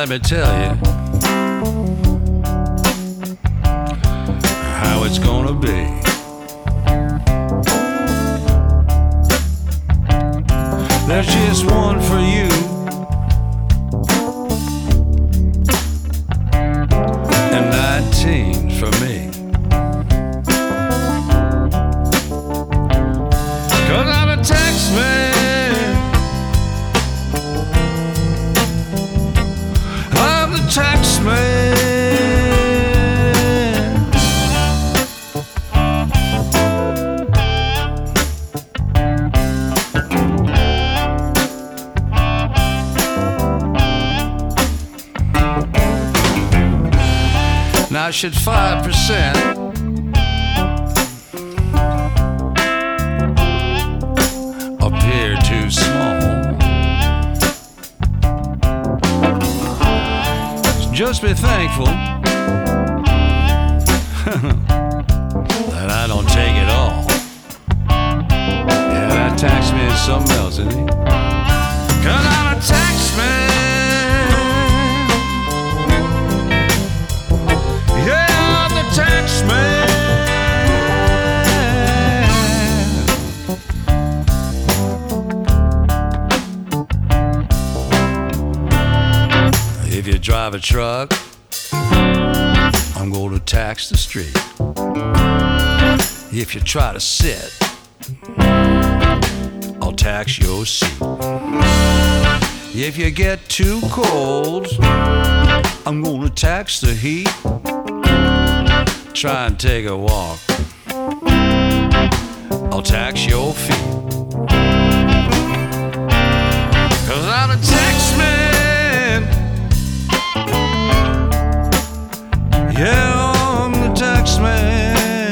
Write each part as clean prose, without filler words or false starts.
let me tell you how it's gonna be. There's just one for you, and 19 for me. 'Cause I'm a tax man, I'm the tax man. Now should 5% appear too small, just be thankful that I don't take it all. Yeah, that tax man is something else, isn't he? 'Cause I'm a tax man. Yeah, I'm the tax man. If you drive a truck, I'm going to tax the street. If you try to sit, I'll tax your seat. If you get too cold, I'm gonna tax the heat. Try and take a walk, I'll tax your feet. 'Cause I'm a tax man. Yeah, I'm the tax man.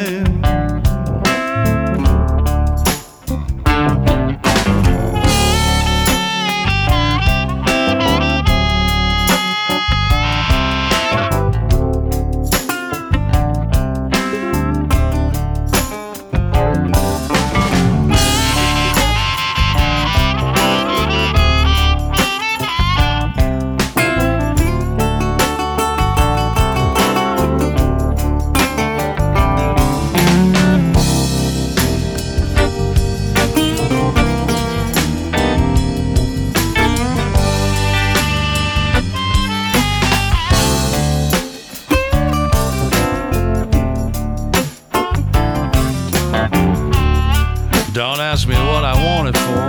Don't ask me what I want it for.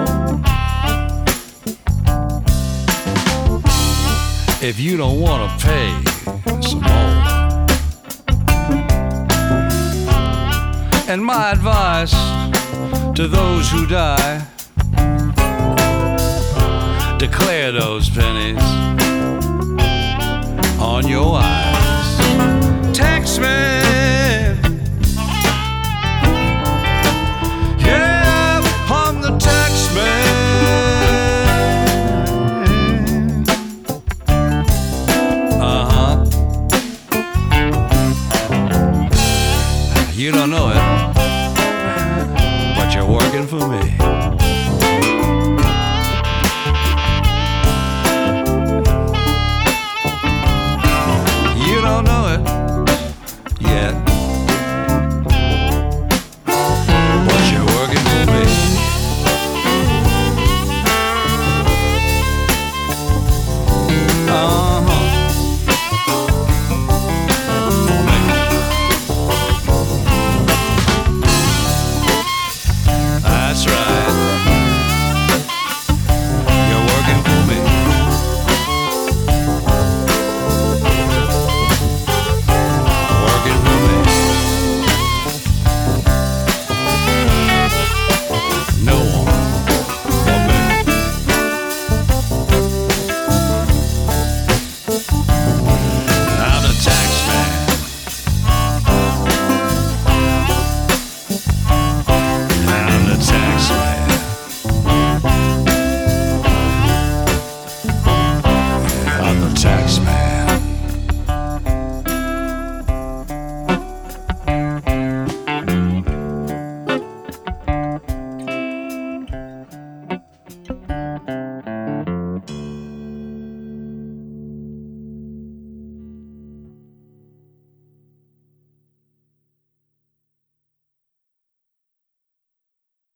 If you don't want to pay some more. And my advice to those who die, declare those pennies on your eyes. Taxman. You don't know it, but you're working for me.